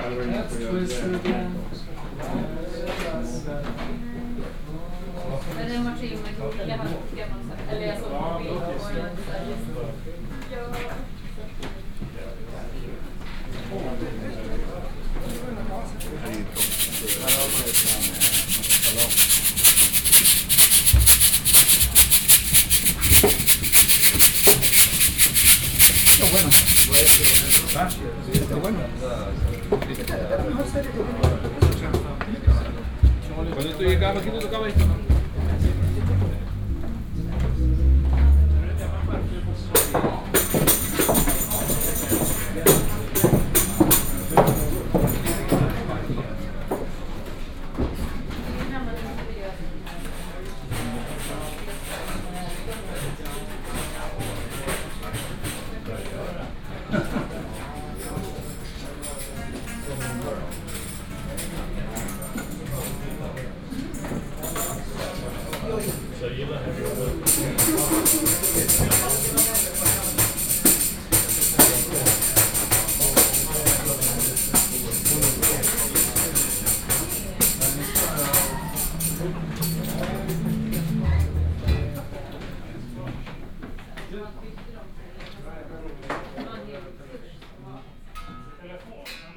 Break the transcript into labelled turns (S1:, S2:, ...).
S1: Men den var till med olika handboken. Eller jag såg på bild på den.
S2: Bueno. Bueno. Cuando tú llegabas aquí, tú tocabas esto. Telefon.